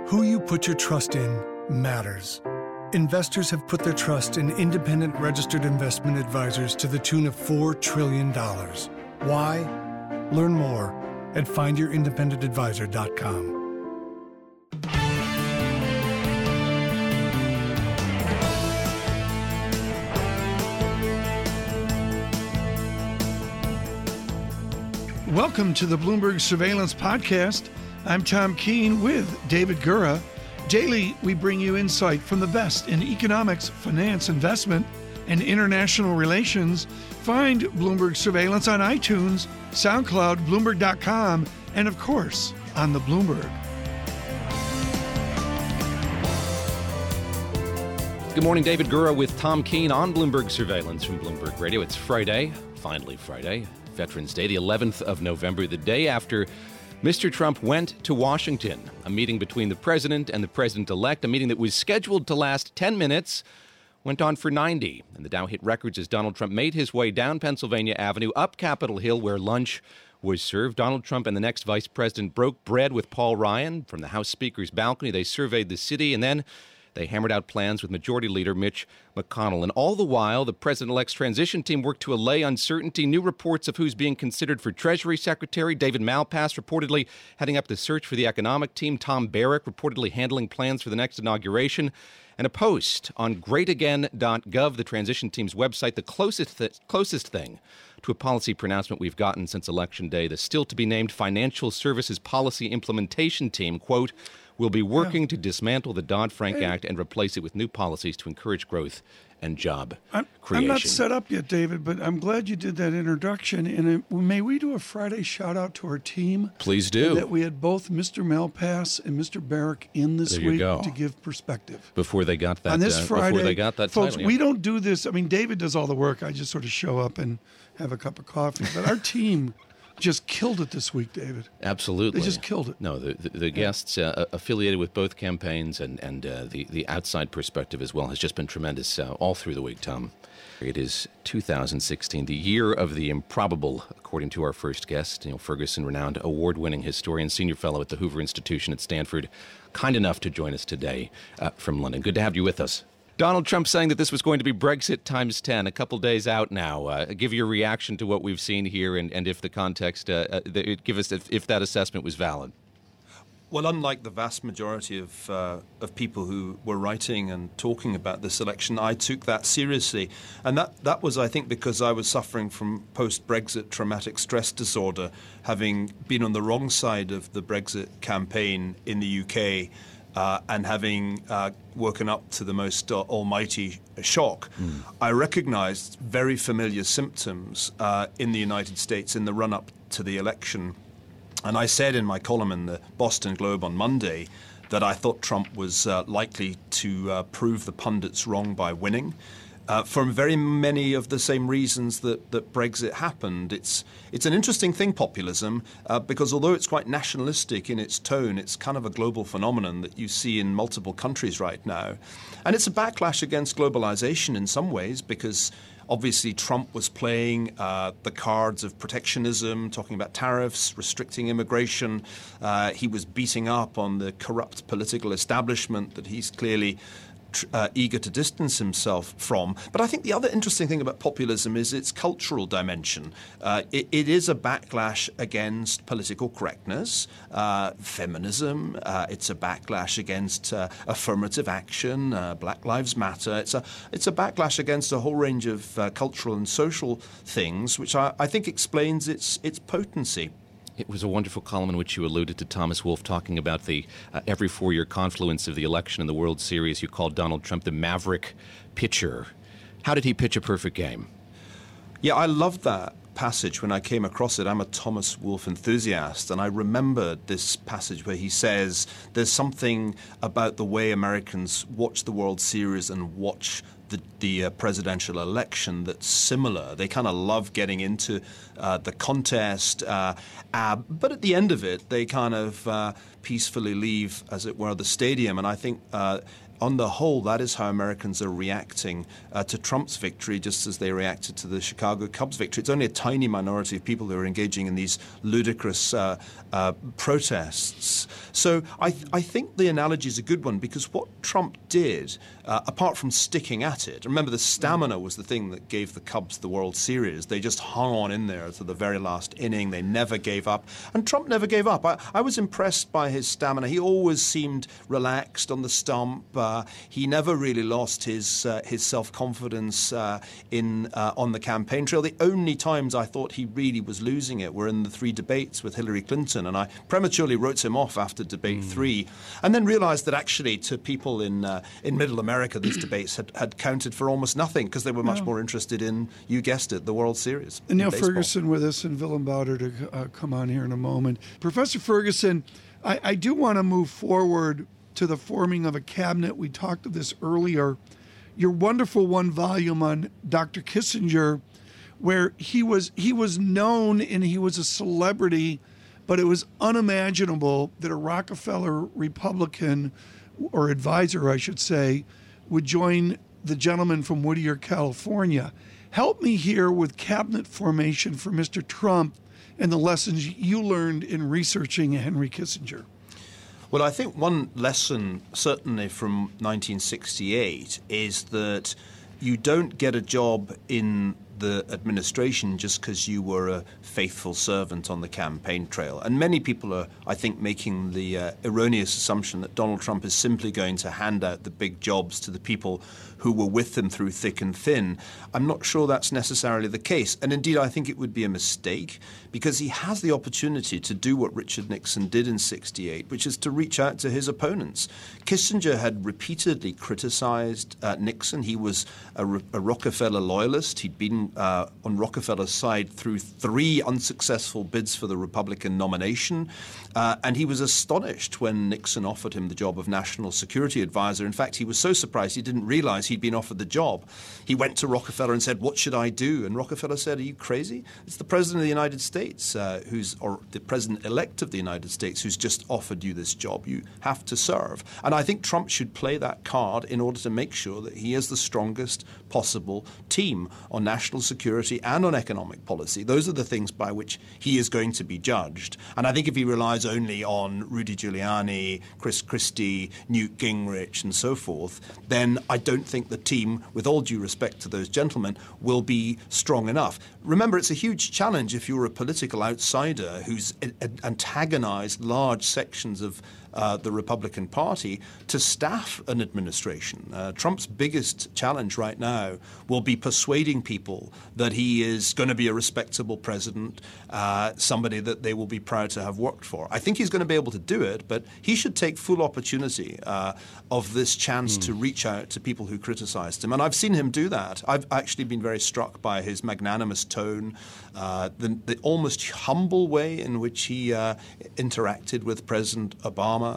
Who you put your trust in matters. Investors have put their trust in independent registered investment advisors to the tune of $4 trillion. Why? Learn more at findyourindependengadvisor.com. Welcome to the Bloomberg Surveillance Podcast. I'm Tom Keene with David Gura. Daily, we bring you insight from the best in economics, finance, investment, and international relations. Find Bloomberg Surveillance on iTunes, SoundCloud, Bloomberg.com, and of course, on the Bloomberg. Good morning, David Gura with Tom Keene on Bloomberg Surveillance from Bloomberg Radio. It's Friday, finally Friday, Veterans Day, the 11th of November, the day after Mr. Trump went to Washington, a meeting between the president and the president-elect, a meeting that was scheduled to last 10 minutes, went on for 90. And the Dow hit records as Donald Trump made his way down Pennsylvania Avenue, up Capitol Hill, where lunch was served. Donald Trump and the next vice president broke bread with Paul Ryan from the House Speaker's balcony. They surveyed the city, and then they hammered out plans with Majority Leader Mitch McConnell. And all the while, the president-elect's transition team worked to allay uncertainty. New reports of who's being considered for Treasury Secretary. David Malpass reportedly heading up the search for the economic team. Tom Barrack reportedly handling plans for the next inauguration. And a post on greatagain.gov, the transition team's website, the closest thing to a policy pronouncement we've gotten since Election Day. The still-to-be-named Financial Services Policy Implementation Team, quote, will be working to dismantle the Dodd-Frank Act and replace it with new policies to encourage growth and job creation. I'm not set up yet, David, but I'm glad you did that introduction. And may we do a Friday shout-out to our team? Please do. That we had both Mr. Malpass and Mr. Barrack in this week to give perspective. Before they got that, on this Friday, before they got that folks, title, we don't do this. I mean, David does all the work. I just sort of show up and have a cup of coffee. But our team just killed it this week, David. Absolutely. They just killed it. No, the guests affiliated with both campaigns and the outside perspective as well has just been tremendous all through the week, Tom. It is 2016, the year of the improbable, according to our first guest, Neil Ferguson, renowned award-winning historian, senior fellow at the Hoover Institution at Stanford, kind enough to join us today from London. Good to have you with us. Donald Trump saying that this was going to be Brexit times 10, a couple days out now. Give your reaction to what we've seen here and if the context, give us if that assessment was valid. Well, unlike the vast majority of people who were writing and talking about this election, I took that seriously. And that was, I think, because I was suffering from post-Brexit traumatic stress disorder, having been on the wrong side of the Brexit campaign in the UK, and having woken up to the most almighty shock. I recognized very familiar symptoms in the United States in the run-up to the election. And I said in my column in the Boston Globe on Monday that I thought Trump was likely to prove the pundits wrong by winning. For very many of the same reasons that Brexit happened. It's an interesting thing, populism, because although it's quite nationalistic in its tone, it's kind of a global phenomenon that you see in multiple countries right now. And it's a backlash against globalization in some ways, because obviously Trump was playing the cards of protectionism, talking about tariffs, restricting immigration. He was beating up on the corrupt political establishment that he's clearly eager to distance himself from. But I think the other interesting thing about populism is its cultural dimension. It is a backlash against political correctness, feminism. It's a backlash against affirmative action, Black Lives Matter. It's a backlash against a whole range of cultural and social things, which I think explains its potency. It was a wonderful column in which you alluded to Thomas Wolfe talking about the every four-year confluence of the election and the World Series. You called Donald Trump the maverick pitcher. How did he pitch a perfect game? Yeah, I loved that passage when I came across it. I'm a Thomas Wolfe enthusiast, and I remembered this passage where he says there's something about the way Americans watch the World Series and watch the presidential election that's similar. They kind of love getting into the contest, but at the end of it, they kind of peacefully leave, as it were, the stadium. And I think on the whole, that is how Americans are reacting to Trump's victory, just as they reacted to the Chicago Cubs victory. It's only a tiny minority of people who are engaging in these ludicrous protests. So I think the analogy is a good one, because what Trump did, apart from sticking at it, remember the stamina was the thing that gave the Cubs the World Series. They just hung on in there to the very last inning. They never gave up. And Trump never gave up. I was impressed by his stamina. He always seemed relaxed on the stump. He never really lost his self-confidence on the campaign trail. The only times I thought he really was losing it were in the 3 debates with Hillary Clinton, and I prematurely wrote him off after debate 3, and then realized that actually to people in Middle America, these debates had counted for almost nothing, because they were much more interested in, you guessed it, the World Series. And Neil Ferguson with us, and Willem Bouder to come on here in a moment. Professor Ferguson, I do want to move forward to the forming of a cabinet. We talked of this earlier. Your wonderful one volume on Dr. Kissinger, where he was known and he was a celebrity, but it was unimaginable that a Rockefeller Republican, or advisor, I should say, would join the gentleman from Whittier, California. Help me here with cabinet formation for Mr. Trump and the lessons you learned in researching Henry Kissinger. Well, I think one lesson, certainly from 1968, is that you don't get a job in the administration just because you were a faithful servant on the campaign trail. And many people are, I think, making the erroneous assumption that Donald Trump is simply going to hand out the big jobs to the people who were with him through thick and thin. I'm not sure that's necessarily the case. And indeed, I think it would be a mistake, because he has the opportunity to do what Richard Nixon did in '68, which is to reach out to his opponents. Kissinger had repeatedly criticized Nixon. He was a Rockefeller loyalist. He'd been on Rockefeller's side through 3 unsuccessful bids for the Republican nomination. And he was astonished when Nixon offered him the job of National Security Advisor. In fact, he was so surprised he didn't realize he'd been offered the job. He went to Rockefeller and said, "What should I do?" And Rockefeller said, "Are you crazy? It's the President of the United States, or the President-elect of the United States, who's just offered you this job. You have to serve." And I think Trump should play that card in order to make sure that he has the strongest possible team on national security and on economic policy. Those are the things by which he is going to be judged. And I think if he relies only on Rudy Giuliani, Chris Christie, Newt Gingrich, and so forth, then I don't think the team, with all due respect to those gentlemen, will be strong enough. Remember, it's a huge challenge if you're a political outsider who's antagonized large sections of the Republican Party to staff an administration. Trump's biggest challenge right now will be persuading people that he is going to be a respectable president, somebody that they will be proud to have worked for. I think he's going to be able to do it, but he should take full opportunity of this chance to reach out to people who criticized him. And I've seen him do that. I've actually been very struck by his magnanimous tone, the almost humble way in which he interacted with President Obama.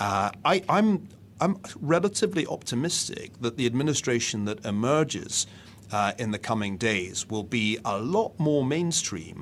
I'm relatively optimistic that the administration that emerges in the coming days will be a lot more mainstream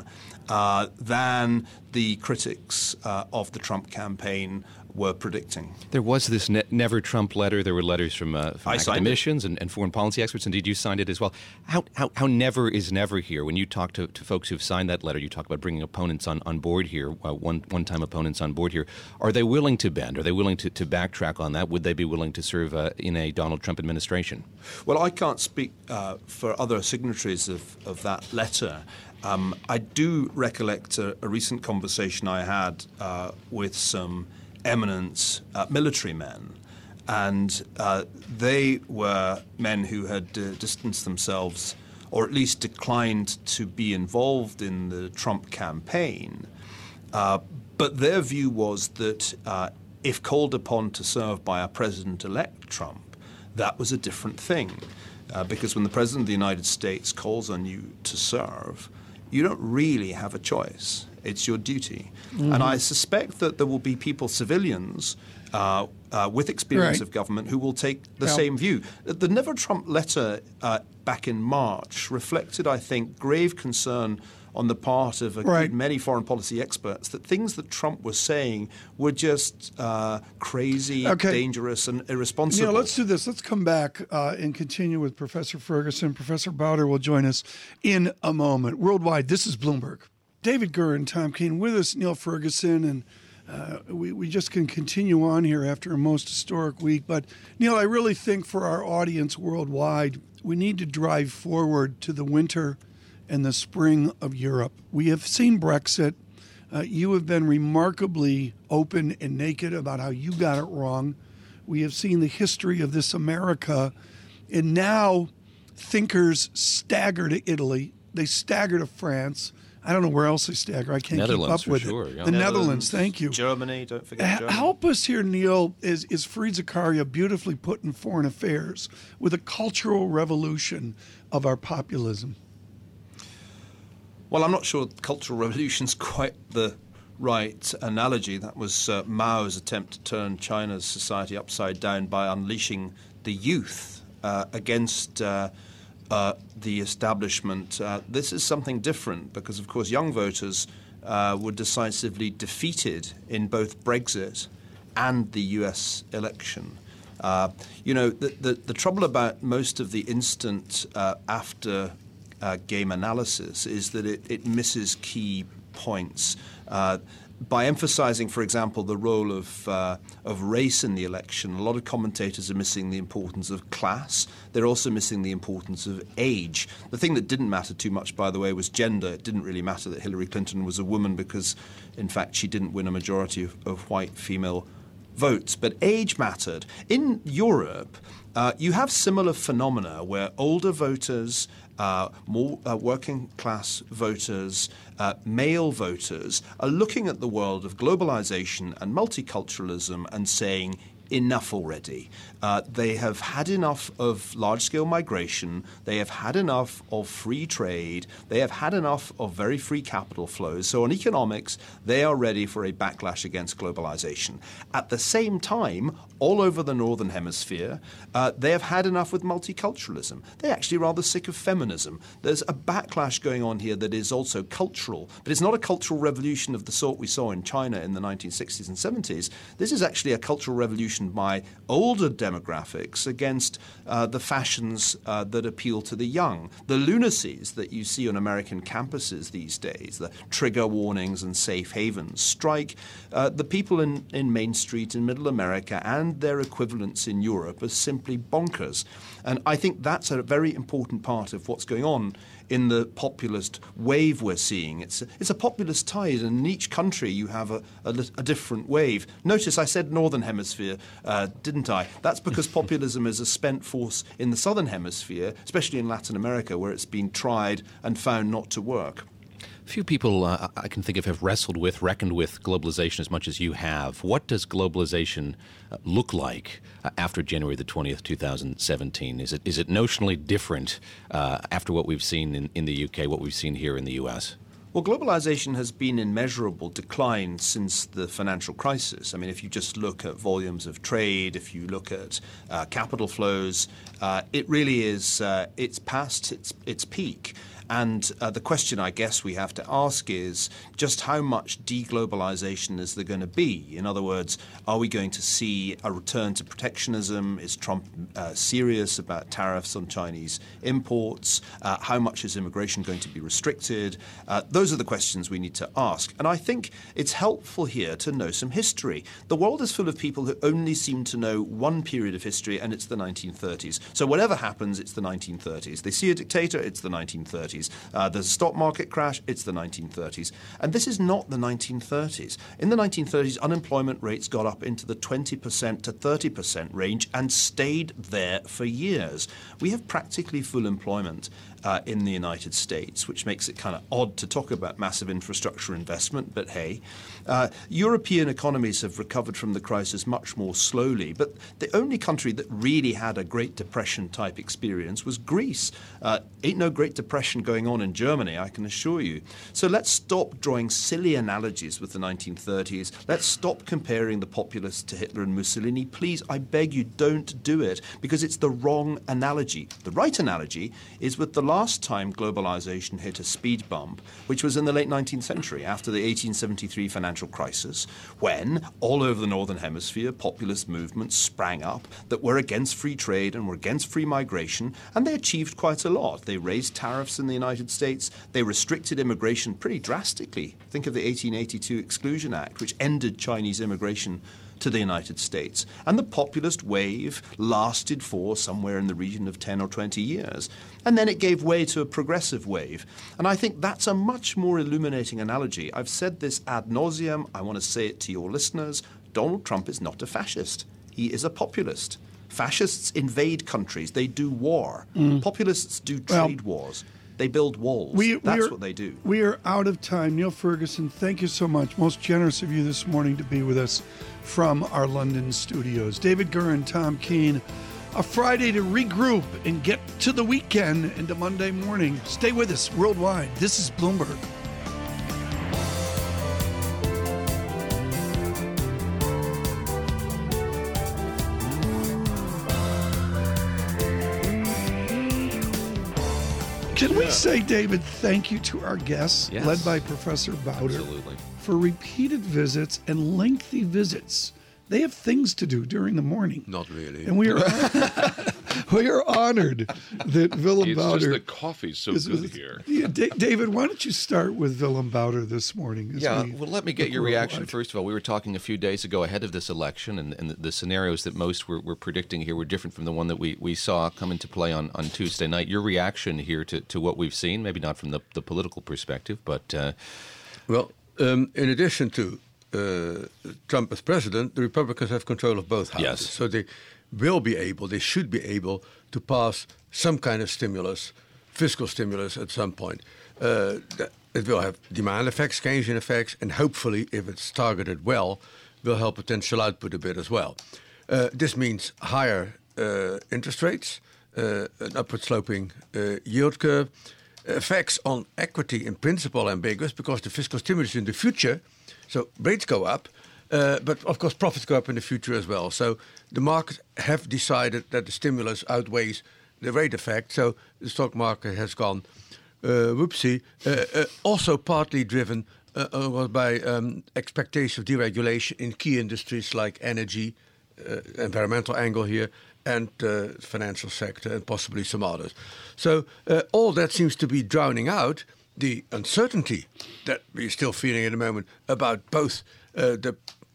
than the critics of the Trump campaign were predicting. There was this Never Trump letter. There were letters from academicians and foreign policy experts. Indeed, you signed it as well. How never is never here? When you talk to folks who've signed that letter, you talk about bringing opponents on board here, one-time opponents on board here. Are they willing to bend? Are they willing to backtrack on that? Would they be willing to serve in a Donald Trump administration? Well, I can't speak for other signatories of that letter. I do recollect a recent conversation I had with some eminent military men, and they were men who had distanced themselves, or at least declined to be involved in the Trump campaign. But their view was that if called upon to serve by a President-elect Trump, that was a different thing. Because when the President of the United States calls on you to serve, you don't really have a choice. It's your duty. Mm-hmm. And I suspect that there will be people, civilians, with experience of government who will take the same view. The Never Trump letter back in March reflected, I think, grave concern on the part of many foreign policy experts that things that Trump was saying were just crazy, dangerous, and irresponsible. Let's do this. Let's come back and continue with Professor Ferguson. Professor Bowder will join us in a moment. Worldwide, this is Bloomberg. David Gura and Tom Keene with us, Neil Ferguson, and we just can continue on here after a most historic week. But, Neil, I really think for our audience worldwide, we need to drive forward to the winter and the spring of Europe. We have seen Brexit. You have been remarkably open and naked about how you got it wrong. We have seen the history of this America. And now thinkers stagger to Italy. They stagger to France. I don't know where else they stagger. I can't keep up with it. The Netherlands, thank you. Germany, don't forget Germany. Help us here, Neil, is Fareed Zakaria beautifully put in Foreign Affairs with a cultural revolution of our populism. Well, I'm not sure cultural revolution's quite the right analogy. That was Mao's attempt to turn China's society upside down by unleashing the youth against the establishment. This is something different because, of course, young voters were decisively defeated in both Brexit and the US election. The trouble about most of the instant after game analysis is that it misses key points. By emphasizing, for example, the role of race in the election, a lot of commentators are missing the importance of class. They're also missing the importance of age. The thing that didn't matter too much, by the way, was gender. It didn't really matter that Hillary Clinton was a woman because, in fact, she didn't win a majority of white female votes. But age mattered. In Europe, you have similar phenomena where older voters, more working class voters, male voters are looking at the world of globalization and multiculturalism and saying, enough already. They have had enough of large-scale migration. They have had enough of free trade. They have had enough of very free capital flows. So on economics, they are ready for a backlash against globalization. At the same time, all over the Northern Hemisphere, they have had enough with multiculturalism. They're actually rather sick of feminism. There's a backlash going on here that is also cultural, but it's not a cultural revolution of the sort we saw in China in the 1960s and 70s. This is actually a cultural revolution by older demographics against the fashions that appeal to the young. The lunacies that you see on American campuses these days, the trigger warnings and safe havens, strike the people in Main Street in Middle America and their equivalents in Europe as simply bonkers. And I think that's a very important part of what's going on in the populist wave we're seeing. It's a populist tide, and in each country you have a different wave. Notice I said Northern Hemisphere, didn't I? That's because populism is a spent force in the Southern Hemisphere, especially in Latin America, where it's been tried and found not to work. Few people I can think of have reckoned with globalization as much as you have. What does globalization look like after January the 20th, 2017? Is it notionally different after what we've seen in the UK, what we've seen here in the US? Well, globalization has been in measurable decline since the financial crisis. I mean, if you just look at volumes of trade, if you look at capital flows, it really is, it's past its peak. And the question I guess we have to ask is just how much deglobalization is there going to be? In other words, are we going to see a return to protectionism? Is Trump serious about tariffs on Chinese imports? How much is immigration going to be restricted? Those are the questions we need to ask. And I think it's helpful here to know some history. The world is full of people who only seem to know one period of history, and it's the 1930s. So whatever happens, it's the 1930s. They see a dictator, it's the 1930s. There's a stock market crash, it's the 1930s. And this is not the 1930s. In the 1930s, unemployment rates got up into the 20% to 30% range and stayed there for years. We have practically full employment in the United States, which makes it kind of odd to talk about massive infrastructure investment, but hey. European economies have recovered from the crisis much more slowly, but the only country that really had a Great Depression-type experience was Greece. Ain't no Great Depression going on in Germany, I can assure you. So let's stop drawing silly analogies with the 1930s. Let's stop comparing the populists to Hitler and Mussolini. Please, I beg you, don't do it, because it's the wrong analogy. The right analogy is with the last time globalization hit a speed bump, which was in the late 19th century, after the 1873 financial crisis, when all over the Northern Hemisphere populist movements sprang up that were against free trade and were against free migration, and they achieved quite a lot. They raised tariffs in the United States. They restricted immigration pretty drastically. Think of the 1882 Exclusion Act, which ended Chinese immigration to the United States. And the populist wave lasted for somewhere in the region of 10 or 20 years. And then it gave way to a progressive wave. And I think that's a much more illuminating analogy. I've said this ad nauseum. I want to say it to your listeners. Donald Trump is not a fascist. He is a populist. Fascists invade countries. They do war. Populists do trade wars. They build walls. That's what they do. We are out of time. Neil Ferguson, thank you so much. Most generous of you this morning to be with us from our London studios. David Gura and Tom Keene, a Friday to regroup and get to the weekend into Monday morning. Stay with us worldwide. This is Bloomberg. Can we say, David, thank you to our guests, led by Professor Bowder, for repeated visits and lengthy visits. They have things to do during the morning. Not really. And we are we are honored that Willem Bowder... It's just the coffee's so good here. Yeah, David, why don't you start with Willem Bowder this morning? Well, let me get your reaction first of all. We were talking a few days ago ahead of this election, and the scenarios that most were predicting here were different from the one that we saw come into play on Tuesday night. Your reaction here to what we've seen, maybe not from the political perspective, but... in addition to Trump as president, the Republicans have control of both houses. Yes. So they should be able to pass some kind of stimulus, fiscal stimulus at some point. It will have demand effects, Keynesian effects, and hopefully, if it's targeted well, will help potential output a bit as well. This means higher interest rates, an upward sloping yield curve, effects on equity in principle ambiguous because the fiscal stimulus in the future, so rates go up, but of course profits go up in the future as well. So the markets have decided that the stimulus outweighs the rate effect. So the stock market has gone whoopsie. Also partly driven by expectation of deregulation in key industries like energy, environmental angle here, and financial sector, and possibly some others. So all that seems to be drowning out the uncertainty that we're still feeling at the moment about both the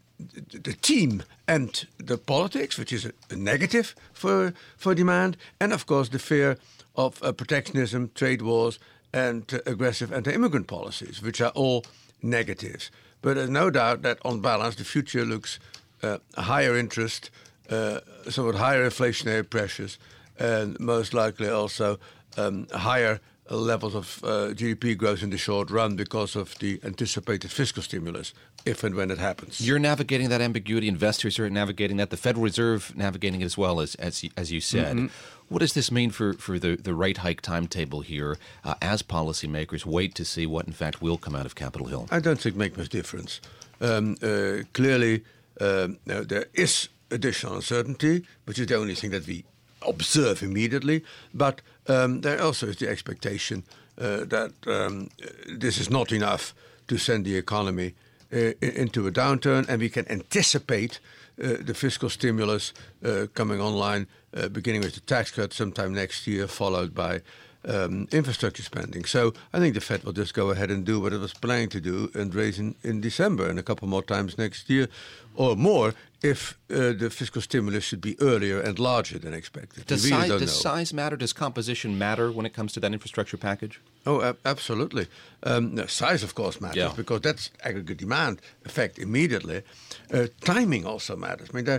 team and the politics, which is a negative for demand, and of course the fear of protectionism, trade wars, and aggressive anti-immigrant policies, which are all negatives. But there's no doubt that on balance the future looks higher interest, somewhat higher inflationary pressures, and most likely also higher levels of GDP growth in the short run because of the anticipated fiscal stimulus, if and when it happens. You're navigating that ambiguity. Investors are navigating that. The Federal Reserve navigating it as well, as you said. Mm-hmm. What does this mean for the rate hike timetable here as policymakers wait to see what, in fact, will come out of Capitol Hill? I don't think it makes much difference. Clearly, there is additional uncertainty, which is the only thing that we observe immediately. But there also is the expectation that this is not enough to send the economy into a downturn, and we can anticipate the fiscal stimulus coming online, beginning with the tax cut sometime next year, followed by infrastructure spending. So I think the Fed will just go ahead and do what it was planning to do and raise in December and a couple more times next year or more if the fiscal stimulus should be earlier and larger than expected. Does size matter? Does composition matter when it comes to that infrastructure package? Oh, absolutely. Size, of course, matters because that's aggregate demand effect immediately. Timing also matters. I mean,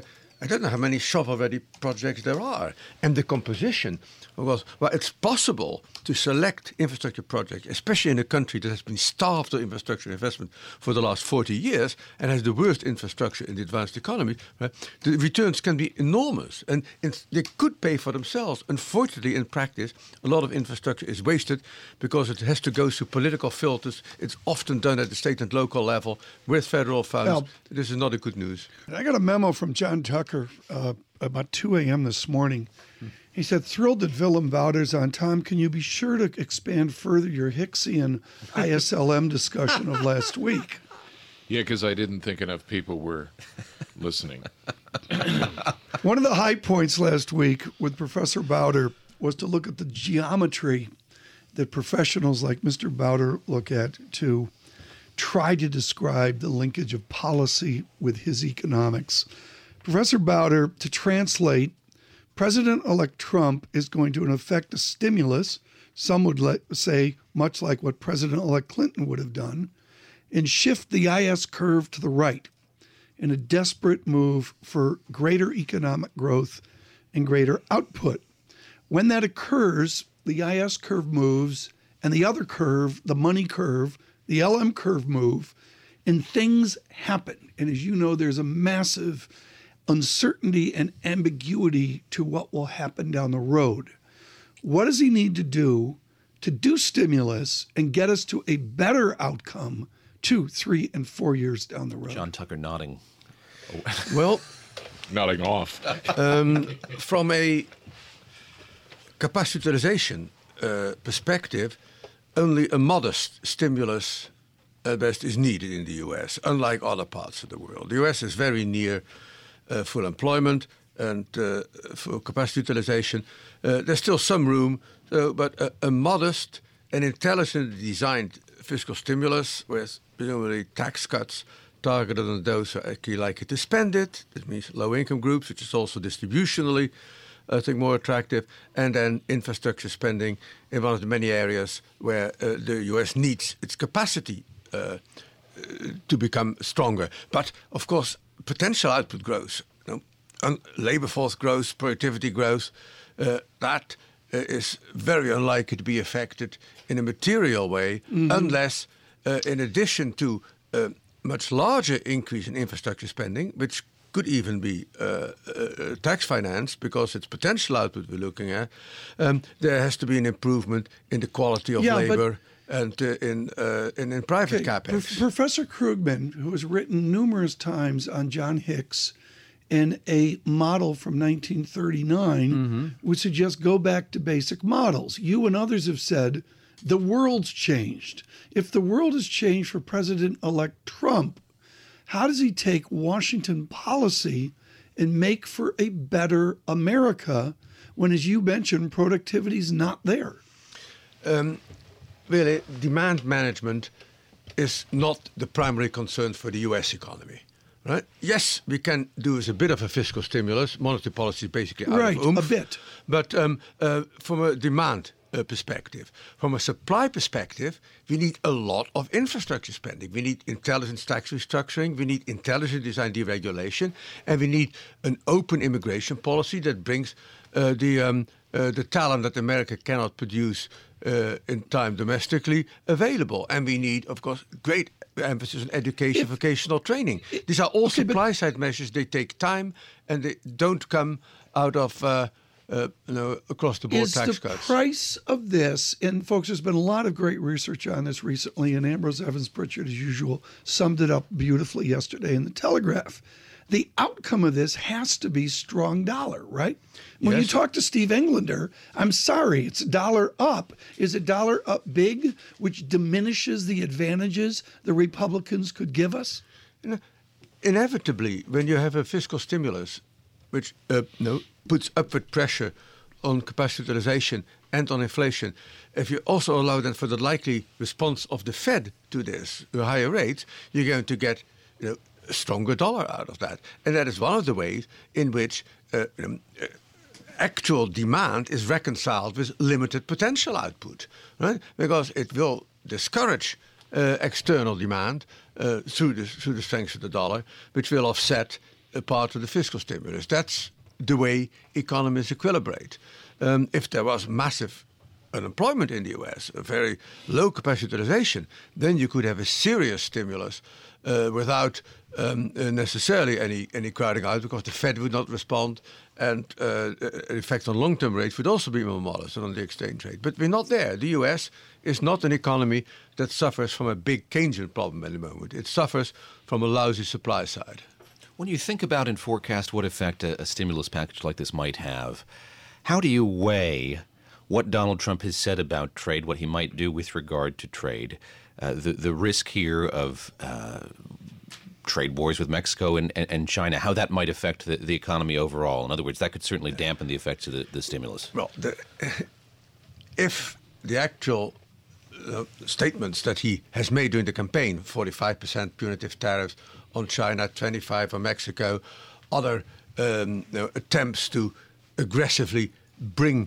I don't know how many shovel-ready projects there are. And the composition was, well, it's possible to select infrastructure projects, especially in a country that has been starved of infrastructure investment for the last 40 years and has the worst infrastructure in the advanced economy. Right? The returns can be enormous, and they could pay for themselves. Unfortunately, in practice, a lot of infrastructure is wasted because it has to go through political filters. It's often done at the state and local level with federal funds. Well, this is not a good news. I got a memo from John Tucker about 2 a.m. this morning. He said, thrilled that Willem Wouters on. Tom, can you be sure to expand further your Hicksian ISLM discussion of last week? Yeah, because I didn't think enough people were listening. One of the high points last week with Professor Bowder was to look at the geometry that professionals like Mr. Bowder look at to try to describe the linkage of policy with his economics. Professor Bowder, to translate, President-elect Trump is going to, in effect, a stimulus, some would say much like what President-elect Clinton would have done, and shift the IS curve to the right in a desperate move for greater economic growth and greater output. When that occurs, the IS curve moves, and the other curve, the money curve, the LM curve move, and things happen. And as you know, there's a massive uncertainty and ambiguity to what will happen down the road. What does he need to do stimulus and get us to a better outcome 2, 3, and 4 years down the road? John Tucker nodding. Well, Nodding off. from a capacity utilization perspective, only a modest stimulus at best is needed in the U.S., unlike other parts of the world. The U.S. is very near full employment and for capacity utilization. There's still some room, but a modest and intelligently designed fiscal stimulus with presumably tax cuts targeted on those who are actually likely to spend it. This means low-income groups, which is also distributionally, I think, more attractive, and then infrastructure spending in one of the many areas where the U.S. needs its capacity to become stronger. But, of course, potential output growth, labor force growth, productivity growth, that is very unlikely to be affected in a material way unless, in addition to a much larger increase in infrastructure spending, which could even be tax financed because it's potential output we're looking at, there has to be an improvement in the quality of labor and in private CapEx. Professor Krugman, who has written numerous times on John Hicks in a model from 1939, would suggest go back to basic models. You and others have said the world's changed. If the world has changed for President-elect Trump, how does he take Washington policy and make for a better America when, as you mentioned, productivity is not there? Really, demand management is not the primary concern for the U.S. economy. Right? Yes, we can do as a bit of a fiscal stimulus. Monetary policy is basically out of oomph. A bit. But from a demand perspective, from a supply perspective, we need a lot of infrastructure spending. We need intelligent tax restructuring. We need intelligent design deregulation, and we need an open immigration policy that brings the talent that America cannot produce in time domestically available. And we need, of course, great emphasis on education, vocational training. These are all supply-side measures. They take time, and they don't come out of across-the-board tax cuts. Is the price of this, and folks, there's been a lot of great research on this recently, and Ambrose Evans Pritchard, as usual, summed it up beautifully yesterday in the Telegraph. The outcome of this has to be strong dollar, right? When you talk to Steve Englander, I'm sorry, it's dollar up. Is it dollar up big, which diminishes the advantages the Republicans could give us? Inevitably, when you have a fiscal stimulus, which puts upward pressure on capacity utilization and on inflation, if you also allow then for the likely response of the Fed to this, the higher rates, you're going to get a stronger dollar out of that. And that is one of the ways in which actual demand is reconciled with limited potential output, right? Because it will discourage external demand through the strength of the dollar, which will offset a part of the fiscal stimulus. That's the way economies equilibrate. If there was massive unemployment in the US, a very low capacity utilization, then you could have a serious stimulus without necessarily any crowding out, because the Fed would not respond, and the effect on long-term rates would also be more modest than on the exchange rate. But we're not there. The US is not an economy that suffers from a big Keynesian problem at the moment. It suffers from a lousy supply side. When you think about and forecast what effect a stimulus package like this might have, how do you weigh what Donald Trump has said about trade, what he might do with regard to trade, the risk here of trade wars with Mexico and China, how that might affect the economy overall? In other words, that could certainly dampen the effects of the stimulus. Well, if the actual statements that he has made during the campaign, 45% punitive tariffs on China, 25% on Mexico, other attempts to aggressively bring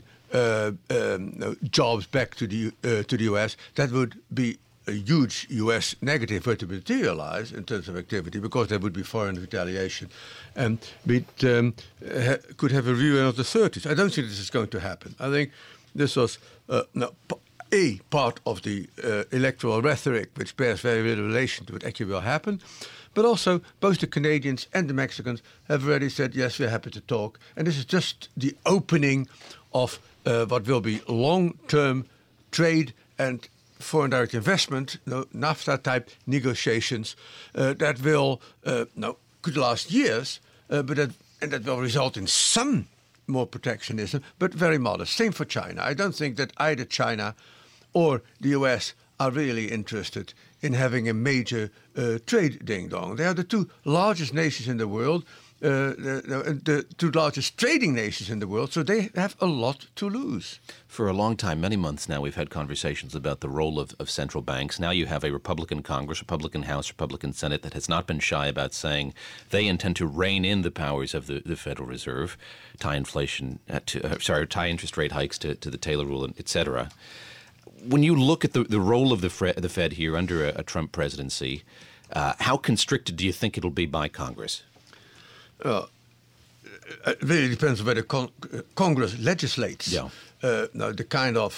jobs back to the US, that would be a huge US negative were to materialize in terms of activity, because there would be foreign retaliation. And we could have a review of the 30s. I don't think this is going to happen. I think this was a part of the electoral rhetoric, which bears very little relation to what actually will happen. But also, both the Canadians and the Mexicans have already said, yes, we're happy to talk. And this is just the opening of what will be long-term trade and foreign direct investment, NAFTA-type negotiations that will could last years, but that will result in some more protectionism, but very modest. Same for China. I don't think that either China or the US are really interested in having a major trade ding-dong. They are the two largest nations in the world, the two largest trading nations in the world, so they have a lot to lose. For a long time, many months now, we've had conversations about the role of central banks. Now you have a Republican Congress, Republican House, Republican Senate that has not been shy about saying they intend to rein in the powers of the Federal Reserve, tie interest rate hikes to the Taylor rule, et cetera. When you look at the role of the Fed here under a Trump presidency, how constricted do you think it'll be by Congress? It really depends on whether Congress legislates. Yeah. The kind of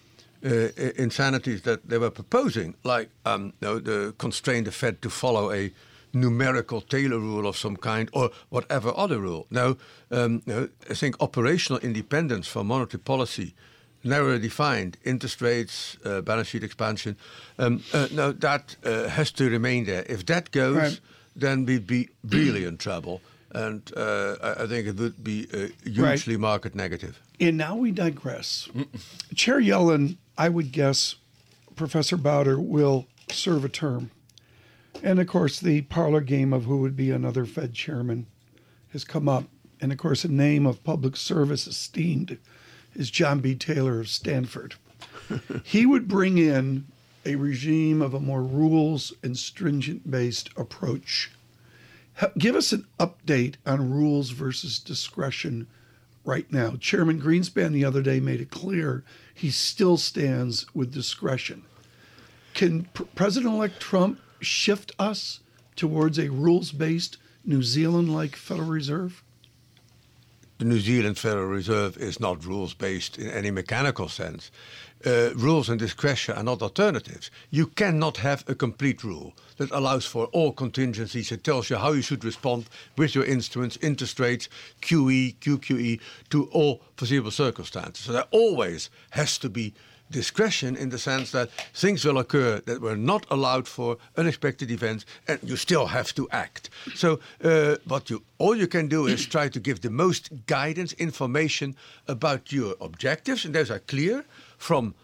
insanities that they were proposing, like the constrain the Fed to follow a numerical Taylor rule of some kind, or whatever other rule. Now, I think operational independence for monetary policy, narrowly defined, interest rates, balance sheet expansion, that has to remain there. If that goes, right, then we'd be really in trouble. And I think it would be hugely market negative. And now we digress. Chair Yellen, I would guess Professor Bowder will serve a term. And, of course, the parlor game of who would be another Fed chairman has come up. And, of course, a name of public service esteemed is John B. Taylor of Stanford. He would bring in a regime of a more rules and stringent-based approach. Give us an update on rules versus discretion right now. Chairman Greenspan the other day made it clear he still stands with discretion. Can President-elect Trump shift us towards a rules-based New Zealand-like Federal Reserve? The New Zealand Federal Reserve is not rules-based in any mechanical sense. Rules and discretion are not alternatives. You cannot have a complete rule that allows for all contingencies. It tells you how you should respond with your instruments, interest rates, QE, QQE, to all foreseeable circumstances. So there always has to be discretion in the sense that things will occur that were not allowed for, unexpected events, and you still have to act. So all you can do is try to give the most guidance, information about your objectives, and those are clear from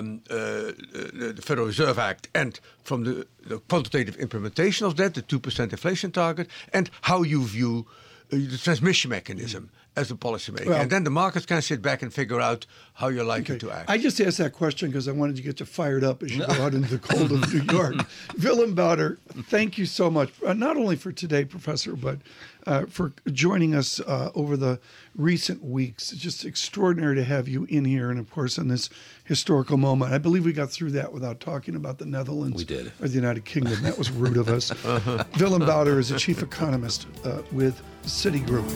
the Federal Reserve Act and from the quantitative implementation of that, the 2% inflation target, and how you view the transmission mechanism as a policymaker. Well, and then the markets can sit back and figure out how you're likely to act. I just asked that question because I wanted to get you fired up as you go out into the cold of New York. Willem Bowder, thank you so much, not only for today, Professor, but for joining us over the recent weeks. It's just extraordinary to have you in here, and of course, in this historical moment. I believe we got through that without talking about the Netherlands. We did. Or the United Kingdom. That was rude of us. Willem Bouter is a chief economist with Citigroup.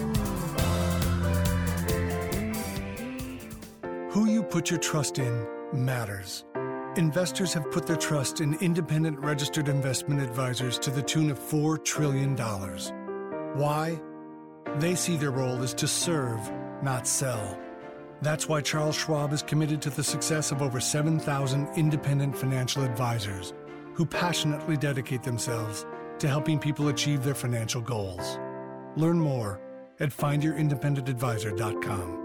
Who you put your trust in matters. Investors have put their trust in independent registered investment advisors to the tune of $4 trillion. Why? They see their role as to serve, not sell. That's why Charles Schwab is committed to the success of over 7,000 independent financial advisors who passionately dedicate themselves to helping people achieve their financial goals. Learn more at findyourindependengadvisor.com.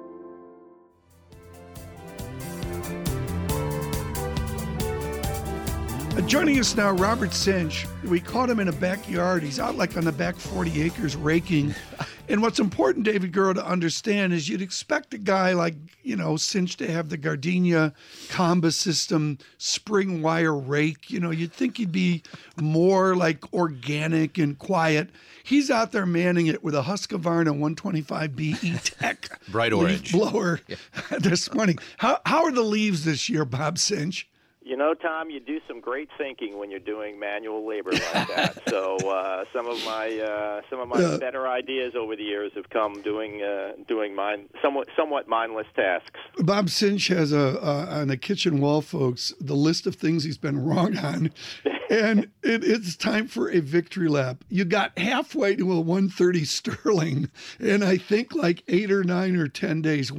Joining us now, Robert Sinch. We caught him in a backyard. He's out like on the back 40 acres raking. And what's important, David Gura, to understand is you'd expect a guy like, Sinch to have the Gardenia Comba system spring wire rake. You'd think he'd be more like organic and quiet. He's out there manning it with a Husqvarna 125B E-Tech bright orange leaf blower this morning. How are the leaves this year, Bob Sinch? Tom, you do some great thinking when you're doing manual labor like that. So some of my better ideas over the years have come doing somewhat mindless tasks. Bob Sinch has on the kitchen wall, folks, the list of things he's been wrong on, and it's time for a victory lap. You got halfway to a 130 sterling, and I think like 8 or 9 or 10 days,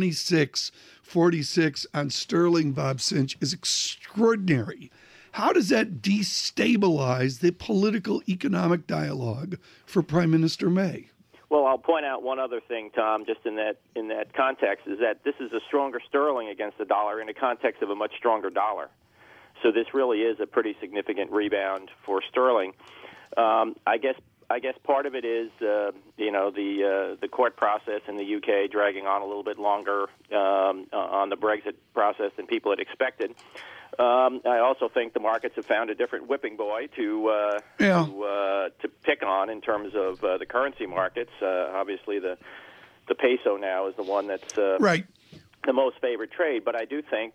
126.46 on sterling, Bob Sinch, is extraordinary. How does that destabilize the political economic dialogue for Prime Minister May? Well, I'll point out one other thing, Tom, just in that context, is that this is a stronger sterling against the dollar in the context of a much stronger dollar. So this really is a pretty significant rebound for sterling. I guess part of it is, the court process in the UK dragging on a little bit longer on the Brexit process than people had expected. I also think the markets have found a different whipping boy to pick on in terms of the currency markets. Obviously, the peso now is the one that's right. the most favored trade. But I do think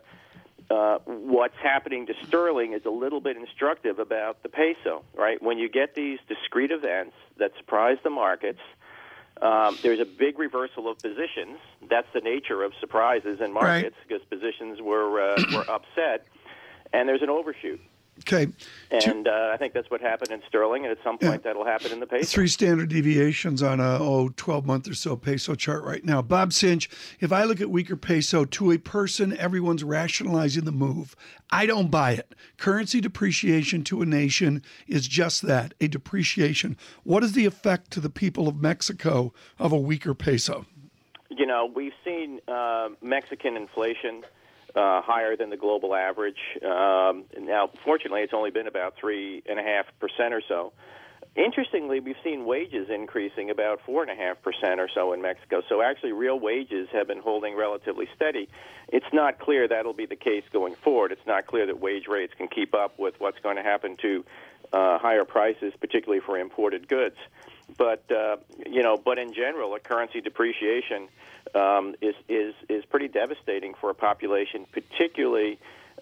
what's happening to sterling is a little bit instructive about the peso, right? When you get these discrete events that surprise the markets, there's a big reversal of positions. That's the nature of surprises in markets, because positions were upset, and there's an overshoot. Okay. And I think that's what happened in sterling, and at some point that'll happen in the peso. 3 standard deviations on a 12-month or so peso chart right now. Bob Sinch, if I look at weaker peso, to a person, everyone's rationalizing the move. I don't buy it. Currency depreciation to a nation is just that, a depreciation. What is the effect to the people of Mexico of a weaker peso? We've seen Mexican inflation higher than the global average. Now, fortunately, it's only been about 3.5% or so. Interestingly, we've seen wages increasing about 4.5% or so in Mexico. So actually, real wages have been holding relatively steady. It's not clear that'll be the case going forward. It's not clear that wage rates can keep up with what's going to happen to higher prices, particularly for imported goods. But in general, a currency depreciation is pretty devastating for a population, particularly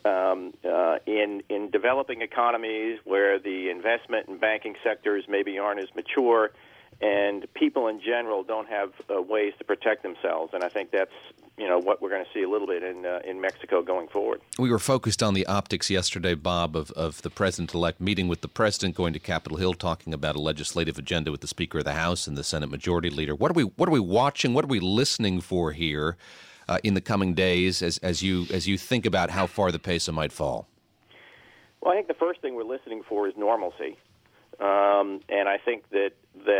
in developing economies where the investment and banking sectors maybe aren't as mature, and people in general don't have ways to protect themselves. And I think that's what we're going to see a little bit in Mexico going forward. We were focused on the optics yesterday, Bob, of the president-elect meeting with the president, going to Capitol Hill, talking about a legislative agenda with the Speaker of the House and the Senate Majority Leader. What are we watching? What are we listening for here in the coming days as you think about how far the peso might fall? Well, I think the first thing we're listening for is normalcy, and I think that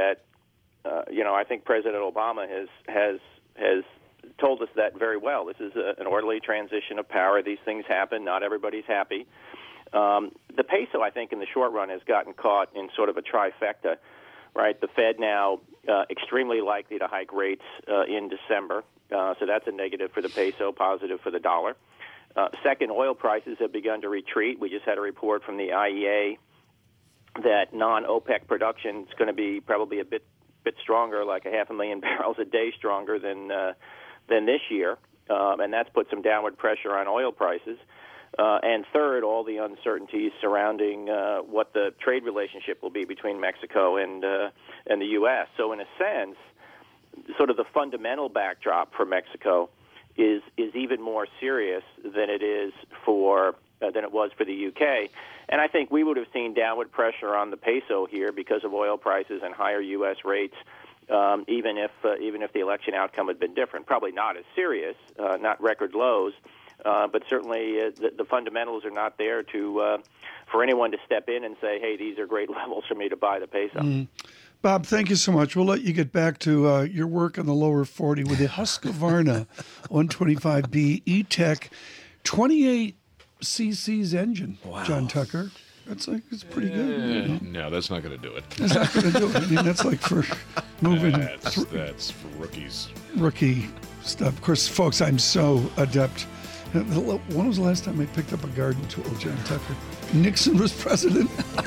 I think President Obama has told us that very well. This is an orderly transition of power. These things happen. Not everybody's happy. The peso, I think, in the short run has gotten caught in sort of a trifecta, right? The Fed now extremely likely to hike rates in December, so that's a negative for the peso, positive for the dollar. Second, oil prices have begun to retreat. We just had a report from the IEA that non-OPEC production is going to be probably a bit stronger, like 500,000 barrels a day stronger than this year, and that's put some downward pressure on oil prices. And third, all the uncertainties surrounding what the trade relationship will be between Mexico and the U.S. So in a sense, sort of the fundamental backdrop for Mexico is even more serious than it was for the UK. And I think we would have seen downward pressure on the peso here because of oil prices and higher U.S. rates, even if the election outcome had been different. Probably not as serious, not record lows, but certainly the fundamentals are not there for anyone to step in and say, hey, these are great levels for me to buy the peso. Mm. Bob, thank you so much. We'll let you get back to your work on the lower 40 with the Husqvarna 125B E-Tech 28 cc's engine. Wow. John Tucker. It's pretty good. No, that's not going to do it. That's not going to do it. I mean, that's like for moving. That's for rookies. Rookie stuff. Of course, folks, I'm so adept. When was the last time I picked up a garden tool, John Tucker? Nixon was president.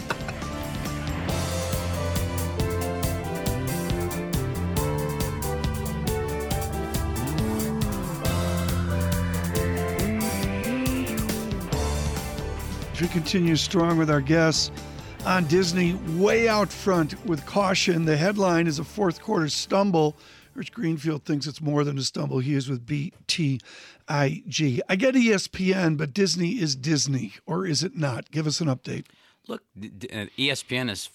We continue strong with our guests on Disney, way out front with caution. The headline is a fourth quarter stumble. Rich Greenfield thinks it's more than a stumble. He is with BTIG. I get ESPN, but Disney is Disney, or is it not? Give us an update. Look, ESPN is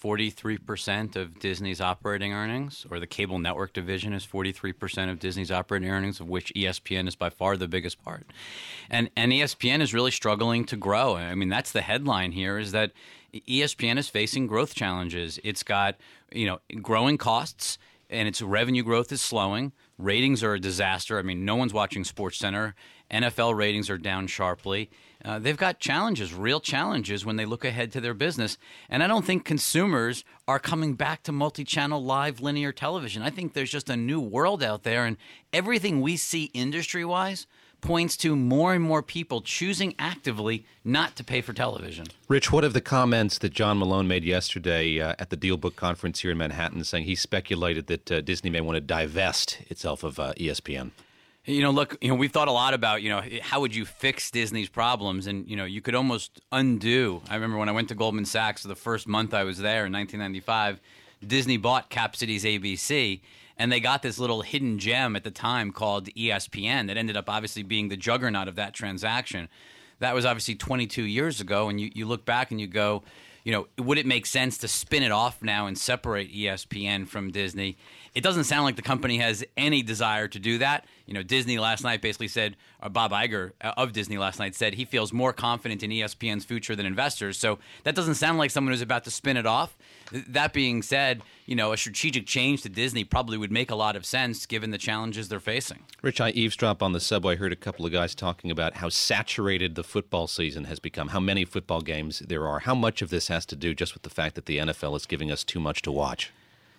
43% of Disney's operating earnings, or the cable network division is 43% of Disney's operating earnings, of which ESPN is by far the biggest part. And ESPN is really struggling to grow. I mean, that's the headline here, is that ESPN is facing growth challenges. It's got, growing costs, and its revenue growth is slowing. Ratings are a disaster. I mean, no one's watching SportsCenter. NFL ratings are down sharply. They've got challenges, real challenges, when they look ahead to their business. And I don't think consumers are coming back to multi-channel live linear television. I think there's just a new world out there, and everything we see industry-wise points to more and more people choosing actively not to pay for television. Rich, what of the comments that John Malone made yesterday at the DealBook conference here in Manhattan, saying he speculated that Disney may want to divest itself of ESPN? Look, we've thought a lot about, how would you fix Disney's problems? And, you could almost undo. I remember when I went to Goldman Sachs, the first month I was there in 1995, Disney bought Cap Cities ABC, and they got this little hidden gem at the time called ESPN that ended up obviously being the juggernaut of that transaction. That was obviously 22 years ago, and you look back and you go, would it make sense to spin it off now and separate ESPN from Disney? It doesn't sound like the company has any desire to do that. Disney last night basically said, or Bob Iger of Disney last night said he feels more confident in ESPN's future than investors. So that doesn't sound like someone who's about to spin it off. That being said, a strategic change to Disney probably would make a lot of sense given the challenges they're facing. Rich, I eavesdropped on the subway. I heard a couple of guys talking about how saturated the football season has become, how many football games there are. How much of this has to do just with the fact that the NFL is giving us too much to watch?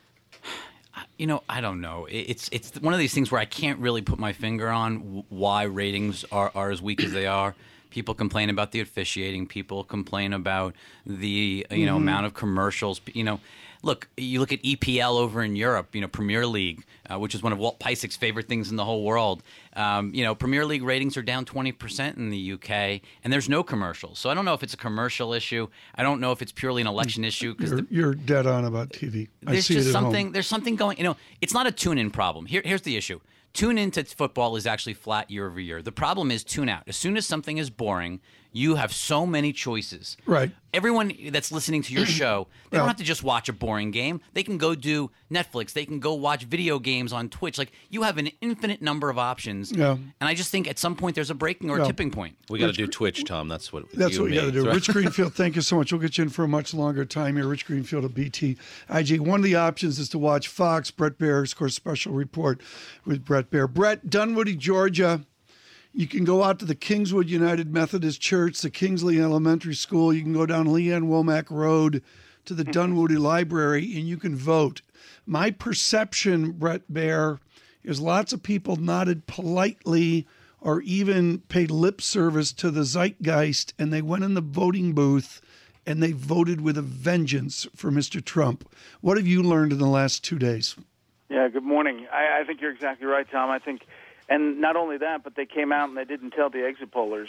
I don't know. It's one of these things where I can't really put my finger on why ratings are as weak as they are. People complain about the officiating. People complain about the amount of commercials. Look, you look at EPL over in Europe, Premier League, which is one of Walt Piecych's favorite things in the whole world. Premier League ratings are down 20% in the UK, and there's no commercials. So I don't know if it's a commercial issue. I don't know if it's purely an election issue. You're dead on about TV. There's something going. It's not a tune-in problem. Here's the issue. Tune into football is actually flat year over year. The problem is tune out. As soon as something is boring, you have so many choices. Right. Everyone that's listening to your show, they don't have to just watch a boring game. They can go do Netflix. They can go watch video games on Twitch. Like, you have an infinite number of options. Yeah. And I just think at some point there's a breaking or a tipping point. We got to do Twitch, Tom. That's what we got to do. Right? Rich Greenfield, thank you so much. We'll get you in for a much longer time here. Rich Greenfield of BTIG. One of the options is to watch Fox. Brett Baer's, of course, special report with Brett Baer. Brett, Dunwoody, Georgia. You can go out to the Kingswood United Methodist Church, the Kingsley Elementary School. You can go down Leanne Womack Road to the Dunwoody Library, and you can vote. My perception, Brett Baer, is lots of people nodded politely or even paid lip service to the zeitgeist, and they went in the voting booth and they voted with a vengeance for Mr. Trump. What have you learned in the last 2 days? Yeah, good morning. I think you're exactly right, Tom. I think, and not only that, but they came out and they didn't tell the exit pollers,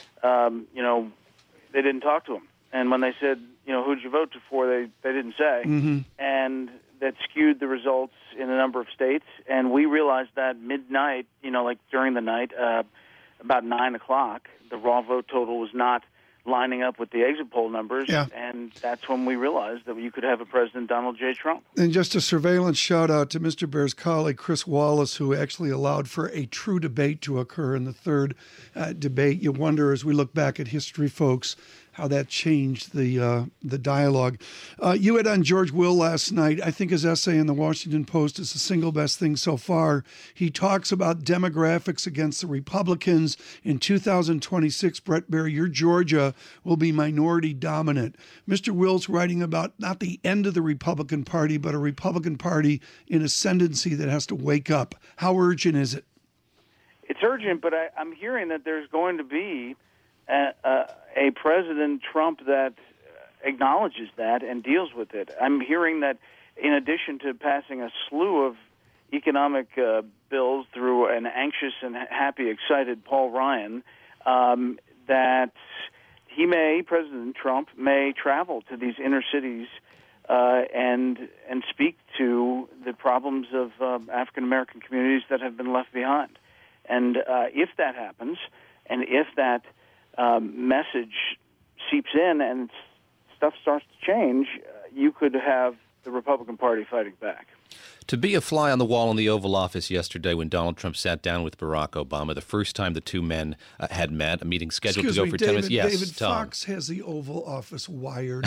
they didn't talk to them. And when they said, who'd you vote for, they didn't say. Mm-hmm. And that skewed the results in a number of states. And we realized that midnight, like during the night, about 9 o'clock, the raw vote total was not lining up with the exit poll numbers, and that's when we realized that you could have a President Donald J. Trump. And just a surveillance shout-out to Mr. Baer's colleague, Chris Wallace, who actually allowed for a true debate to occur in the third debate. You wonder, as we look back at history, folks, how that changed the dialogue. You had on George Will last night. I think his essay in the Washington Post is the single best thing so far. He talks about demographics against the Republicans. In 2026, Bret Baier, your Georgia will be minority dominant. Mr. Will's writing about not the end of the Republican Party, but a Republican Party in ascendancy that has to wake up. How urgent is it? It's urgent, but I'm hearing that there's going to be a President Trump that acknowledges that and deals with it. I'm hearing that in addition to passing a slew of economic bills through an anxious and happy, excited Paul Ryan, that President Trump may travel to these inner cities and speak to the problems of African-American communities that have been left behind. And if that happens, and if that message seeps in and stuff starts to change, you could have the Republican Party fighting back. To be a fly on the wall in the Oval Office yesterday when Donald Trump sat down with Barack Obama, the first time the two men had met, a meeting scheduled to go for 10 minutes. Yes, David, Tom. Fox has the Oval Office wired.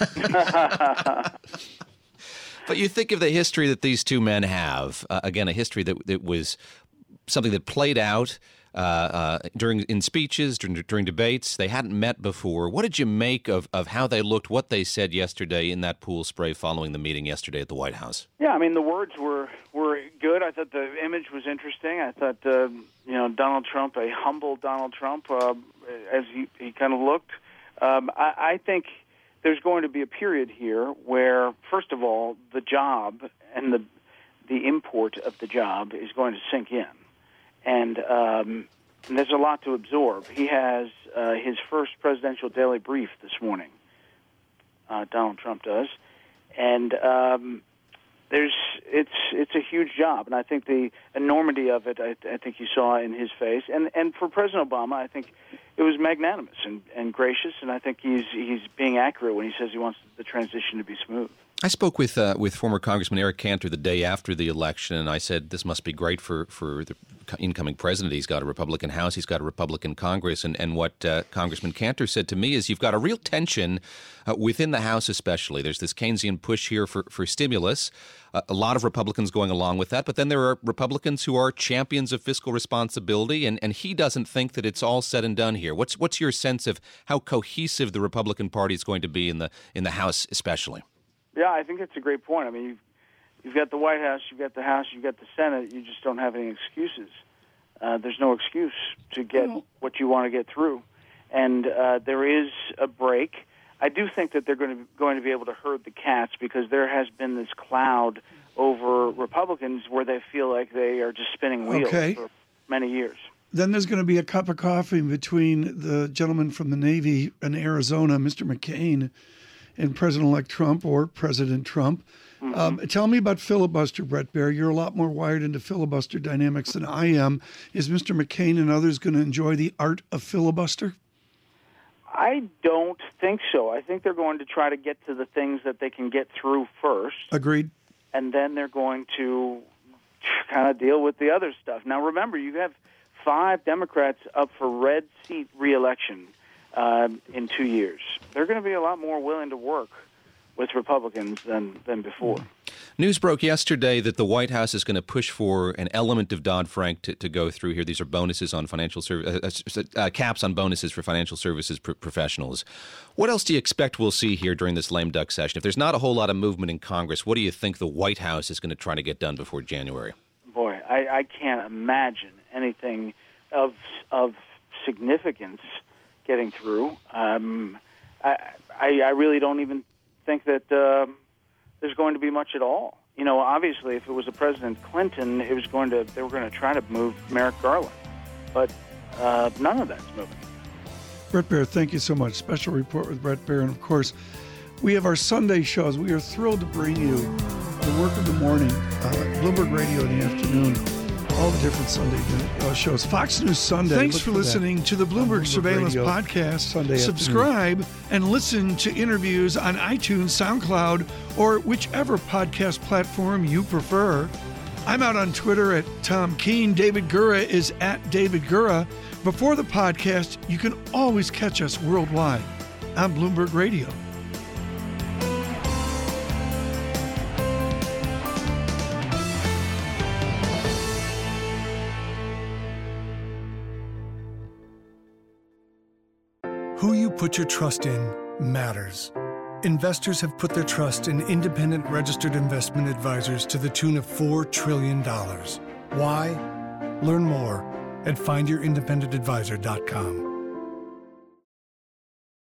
But you think of the history that these two men have, again, a history that was something that played out in speeches, during debates. They hadn't met before. What did you make of how they looked, what they said yesterday in that pool spray following the meeting yesterday at the White House? Yeah, I mean, the words were good. I thought the image was interesting. I thought, Donald Trump, a humble Donald Trump, as he kind of looked. I think there's going to be a period here where, first of all, the job and the import of the job is going to sink in. And there's a lot to absorb. He has his first presidential daily brief this morning. Donald Trump does, and it's a huge job. And I think the enormity of it, I think you saw in his face. And for President Obama, I think it was magnanimous and gracious. And I think he's being accurate when he says he wants the transition to be smooth. I spoke with former Congressman Eric Cantor the day after the election, and I said this must be great for the incoming president. He's got a Republican House, he's got a Republican Congress, and what Congressman Cantor said to me is you've got a real tension within the House especially. There's this Keynesian push here for stimulus, a lot of Republicans going along with that, but then there are Republicans who are champions of fiscal responsibility, and he doesn't think that it's all said and done here. What's your sense of how cohesive the Republican Party is going to be in the House especially? Yeah, I think that's a great point. I mean, you've got the White House, you've got the House, you've got the Senate. You just don't have any excuses. There's no excuse to get what you want to get through. And there is a break. I do think that they're going to be able to herd the cats because there has been this cloud over Republicans where they feel like they are just spinning wheels for many years. Then there's going to be a cup of coffee between the gentleman from the Navy in Arizona, Mr. McCain, and President-elect Trump or President Trump. Mm-hmm. Tell me about filibuster, Bret Baier. You're a lot more wired into filibuster dynamics than I am. Is Mr. McCain and others going to enjoy the art of filibuster? I don't think so. I think they're going to try to get to the things that they can get through first. Agreed. And then they're going to kind of deal with the other stuff. Now, remember, you have 5 Democrats up for red seat re-election in 2 years. They're going to be a lot more willing to work with Republicans than before. News broke yesterday that the White House is going to push for an element of Dodd-Frank to go through here. These are bonuses on financial caps on bonuses for financial services professionals. What else do you expect we'll see here during this lame duck session? If there's not a whole lot of movement in Congress, what do you think the White House is going to try to get done before January? Boy, I can't imagine anything of significance getting through. I really don't even think that there's going to be much at all. You know, obviously, if it was a President Clinton, they were going to try to move Merrick Garland, but none of that's moving. Bret Baier, thank you so much. Special report with Bret Baier, and of course, we have our Sunday shows. We are thrilled to bring you the work of the morning, Bloomberg Radio in the afternoon, all the different Sunday shows. Fox News Sunday. Thanks for listening to the Bloomberg Surveillance Radio Podcast. Sunday Subscribe and listen to interviews on iTunes, SoundCloud, or whichever podcast platform you prefer. I'm out on Twitter at Tom Keene. David Gura is at David Gura. Before the podcast, you can always catch us worldwide on Bloomberg Radio. Who you put your trust in matters. Investors have put their trust in independent registered investment advisors to the tune of $4 trillion. Why? Learn more at findyourindependengadvisor.com.